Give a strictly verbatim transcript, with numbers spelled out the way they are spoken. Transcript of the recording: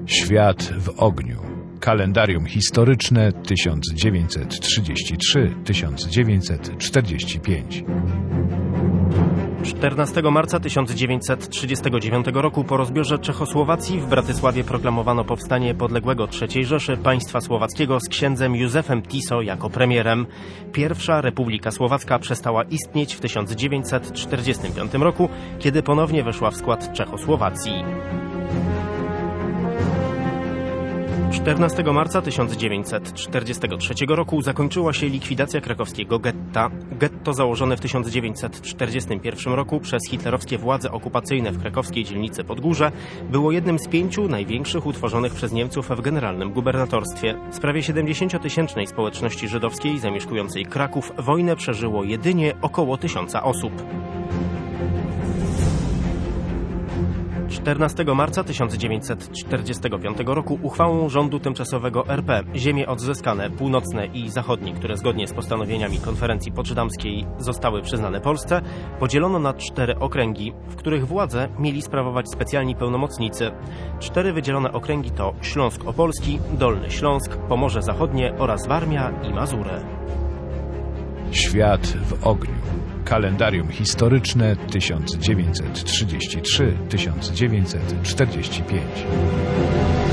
Świat w ogniu. Kalendarium historyczne tysiąc dziewięćset trzydzieści trzy do tysiąc dziewięćset czterdzieści pięć. czternastego marca tysiąc dziewięćset trzydziestego dziewiątego roku po rozbiorze Czechosłowacji w Bratysławie proklamowano powstanie podległego trzeciej Rzeszy państwa słowackiego z księdzem Józefem Tiso jako premierem. Pierwsza Republika Słowacka przestała istnieć w tysiąc dziewięćset czterdziestym piątym roku, kiedy ponownie weszła w skład Czechosłowacji. czternastego marca tysiąc dziewięćset czterdziestego trzeciego roku zakończyła się likwidacja krakowskiego getta. Getto założone w tysiąc dziewięćset czterdziestym pierwszym roku przez hitlerowskie władze okupacyjne w krakowskiej dzielnicy Podgórze było jednym z pięciu największych utworzonych przez Niemców w generalnym gubernatorstwie. Z prawie siedemdziesięciotysięcznej społeczności żydowskiej zamieszkującej Kraków wojnę przeżyło jedynie około tysiąca osób. czternastego marca tysiąc dziewięćset czterdziestego piątego roku uchwałą rządu tymczasowego R P ziemie odzyskane północne i zachodnie, które zgodnie z postanowieniami konferencji poczdamskiej zostały przyznane Polsce, podzielono na cztery okręgi, w których władzę mieli sprawować specjalni pełnomocnicy. Cztery wydzielone okręgi to Śląsk Opolski, Dolny Śląsk, Pomorze Zachodnie oraz Warmia i Mazury. Świat w ogniu. Kalendarium historyczne tysiąc dziewięćset trzydzieści trzy do tysiąc dziewięćset czterdzieści pięć.